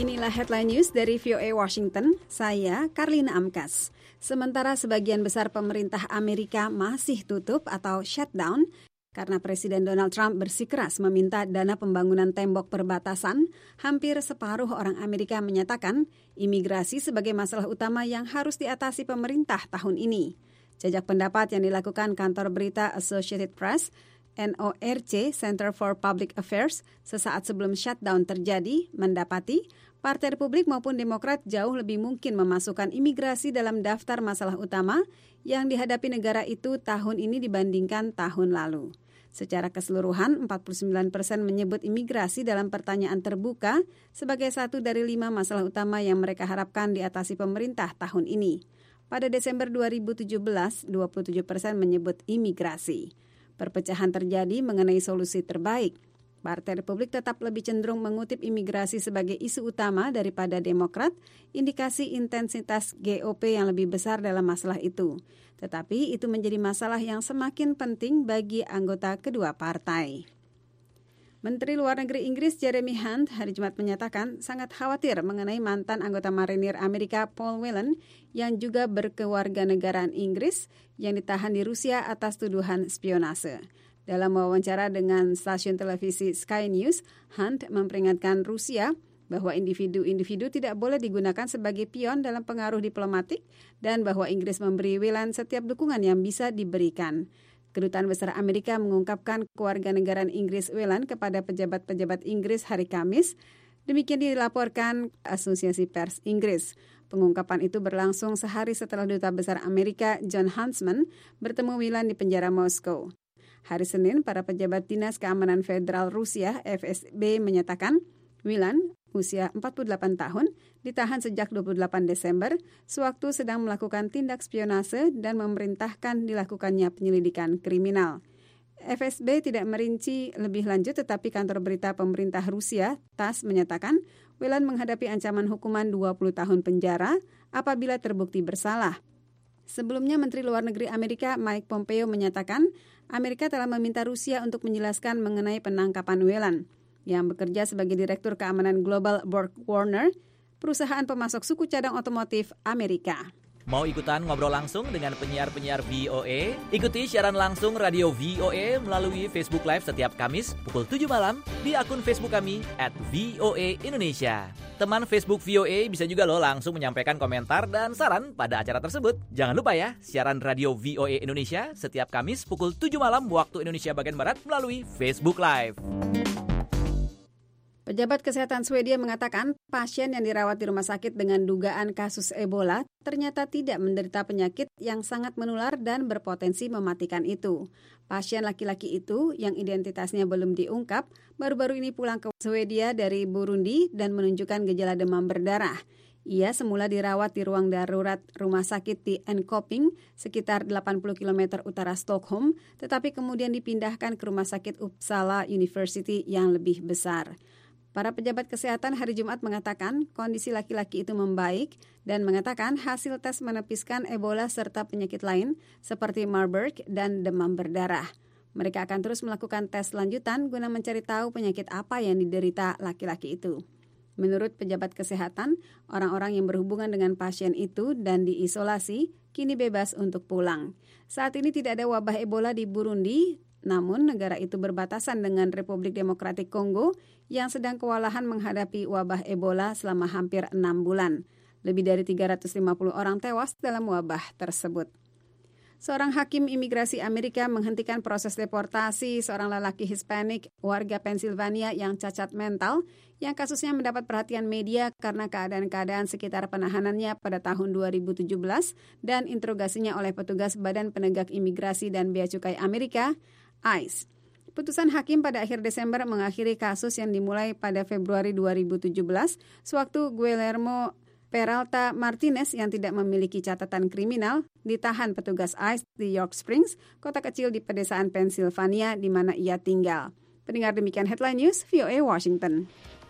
Inilah headline news dari VOA Washington, saya Karlina Amkas. Sementara sebagian besar pemerintah Amerika masih tutup atau shutdown, karena Presiden Donald Trump bersikeras meminta dana pembangunan tembok perbatasan, hampir separuh orang Amerika menyatakan imigrasi sebagai masalah utama yang harus diatasi pemerintah tahun ini. Jajak pendapat yang dilakukan kantor berita Associated Press, NORC, Center for Public Affairs, sesaat sebelum shutdown terjadi, mendapati Partai Republik maupun Demokrat jauh lebih mungkin memasukkan imigrasi dalam daftar masalah utama yang dihadapi negara itu tahun ini dibandingkan tahun lalu. Secara keseluruhan, 49% menyebut imigrasi dalam pertanyaan terbuka sebagai satu dari 5 masalah utama yang mereka harapkan diatasi pemerintah tahun ini. Pada Desember 2017, 27% menyebut imigrasi. Perpecahan terjadi mengenai solusi terbaik. Partai Republik tetap lebih cenderung mengutip imigrasi sebagai isu utama daripada Demokrat, indikasi intensitas GOP yang lebih besar dalam masalah itu. Tetapi itu menjadi masalah yang semakin penting bagi anggota kedua partai. Menteri Luar Negeri Inggris Jeremy Hunt hari Jumat menyatakan sangat khawatir mengenai mantan anggota marinir Amerika Paul Whelan yang juga berkewarganegaraan Inggris yang ditahan di Rusia atas tuduhan spionase. Dalam wawancara dengan stasiun televisi Sky News, Hunt memperingatkan Rusia bahwa individu-individu tidak boleh digunakan sebagai pion dalam pengaruh diplomatik dan bahwa Inggris memberi Whelan setiap dukungan yang bisa diberikan. Kedutaan Besar Amerika mengungkapkan kewarganegaraan Inggris Whelan kepada pejabat-pejabat Inggris hari Kamis. Demikian dilaporkan Asosiasi Pers Inggris. Pengungkapan itu berlangsung sehari setelah Duta Besar Amerika John Huntsman bertemu Whelan di penjara Moskow. Hari Senin, para pejabat Dinas Keamanan Federal Rusia (FSB) menyatakan Whelan, usia 48 tahun, ditahan sejak 28 Desember sewaktu sedang melakukan tindak spionase dan memerintahkan dilakukannya penyelidikan kriminal. FSB tidak merinci lebih lanjut, tetapi kantor berita pemerintah Rusia, TASS, menyatakan Whelan menghadapi ancaman hukuman 20 tahun penjara apabila terbukti bersalah. Sebelumnya, Menteri Luar Negeri Amerika Mike Pompeo menyatakan Amerika telah meminta Rusia untuk menjelaskan mengenai penangkapan Whelan, yang bekerja sebagai Direktur Keamanan Global Borg Warner, perusahaan pemasok suku cadang otomotif Amerika. Mau ikutan ngobrol langsung dengan penyiar-penyiar VOA? Ikuti siaran langsung radio VOA melalui Facebook Live setiap Kamis pukul 7 malam di akun Facebook kami @VOA Indonesia. Teman Facebook VOA bisa juga langsung menyampaikan komentar dan saran pada acara tersebut. Jangan lupa ya, siaran radio VOA Indonesia setiap Kamis pukul 7 malam waktu Indonesia bagian Barat melalui Facebook Live. Pejabat Kesehatan Swedia mengatakan pasien yang dirawat di rumah sakit dengan dugaan kasus Ebola ternyata tidak menderita penyakit yang sangat menular dan berpotensi mematikan itu. Pasien laki-laki itu yang identitasnya belum diungkap baru-baru ini pulang ke Swedia dari Burundi dan menunjukkan gejala demam berdarah. Ia semula dirawat di ruang darurat rumah sakit di Enköping, sekitar 80 km utara Stockholm, tetapi kemudian dipindahkan ke rumah sakit Uppsala University yang lebih besar. Para pejabat kesehatan hari Jumat mengatakan kondisi laki-laki itu membaik dan mengatakan hasil tes menepiskan Ebola serta penyakit lain seperti Marburg dan demam berdarah. Mereka akan terus melakukan tes lanjutan guna mencari tahu penyakit apa yang diderita laki-laki itu. Menurut pejabat kesehatan, orang-orang yang berhubungan dengan pasien itu dan diisolasi kini bebas untuk pulang. Saat ini tidak ada wabah Ebola di Burundi, namun negara itu berbatasan dengan Republik Demokratik Kongo yang sedang kewalahan menghadapi wabah Ebola selama hampir 6 bulan. Lebih dari 350 orang tewas dalam wabah tersebut. Seorang hakim imigrasi Amerika menghentikan proses deportasi seorang lelaki Hispanik warga Pennsylvania yang cacat mental yang kasusnya mendapat perhatian media karena keadaan-keadaan sekitar penahanannya pada tahun 2017 dan interogasinya oleh petugas Badan Penegak Imigrasi dan Bea Cukai Amerika, ICE. Putusan hakim pada akhir Desember mengakhiri kasus yang dimulai pada Februari 2017 sewaktu Guillermo Peralta Martinez yang tidak memiliki catatan kriminal ditahan petugas ICE di York Springs, kota kecil di pedesaan Pennsylvania di mana ia tinggal. Pendengar, demikian headline news VOA Washington.